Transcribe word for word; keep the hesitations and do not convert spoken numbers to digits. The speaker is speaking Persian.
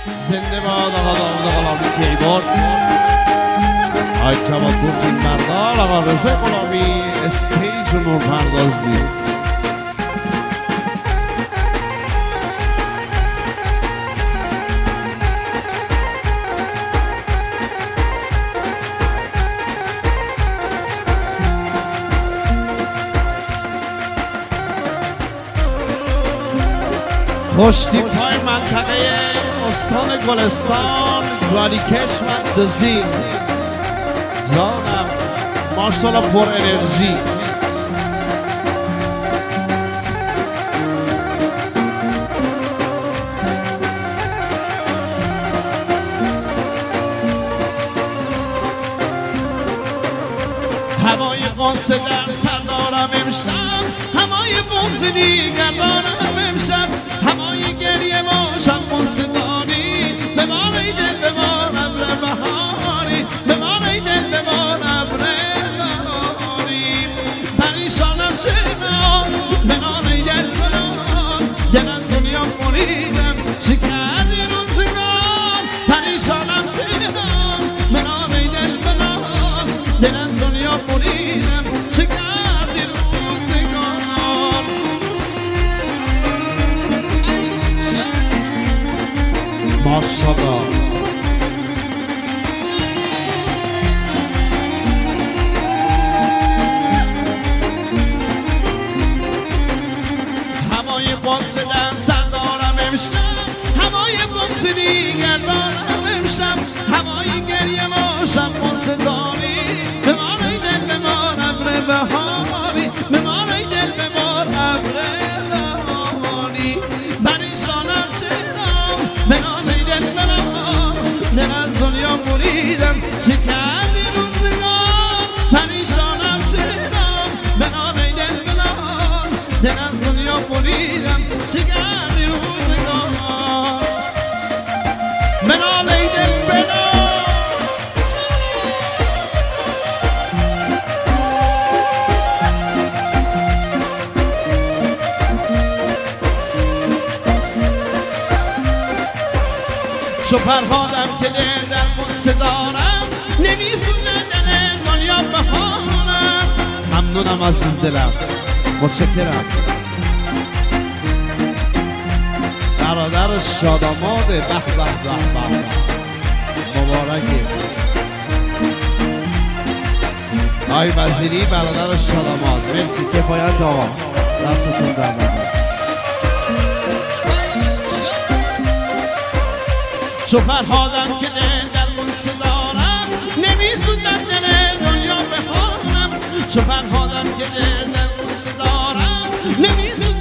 زنده باد آقا داود غلامی کیبورد، آقای جواد فیلم بردار، آقا رضا غلامی استیج و نورپردازی. خوشتیپ‌های منطقه استان گلستان، گالیکش مندازی زانم ماشاءالله پر انرژی. هوای قاصد در سر دارم امشب، هوای بغض دیگر دارم امشب، هوای گریه باشم قصدانی، ببار ای دل ببار ابر بهاری، ببار ای دل ببار ابر بهاری. پریشانم چرا ببار ای دل ببار، دل از دنیا بریدم چه کردی روزگار. پریشانم چرا ببار ای دل ببار، دل از دنیا بریدم چه کردی روزگار. ماشاءالله هوای قاصد در سر دارم امشب، هوای بغض دیگر دارم امشب، هوای گریه باشم قصدانی، ببار ای دل ببار ابر بهاری، ببار ای دل ببار ابر بهاری. پریشانم چرا ببار ای دل ببار، دل از دنیا بریدم چه کردی روزگار. پریشانم چرا ببار ای دل ببار، دل از دنیا بریدم چه کردی روزگار. بنال ای دل بنال چو فرهادم که دل در قصه دارم، نمیسونه دل دنیا بهارم. ممنونم عزیز دلم، متشکرم. برادر شاداماده، به به به به، مبارکی. آقای وزیری برادر شاداماد، مرسی، کفایت آقا، دستتون در نکنه. چو فرهادم که دل در قصه دارم، نمیسوزد دل دنیا بهارم. چو فرهادم که دل در قصه دارم، نمیسوزد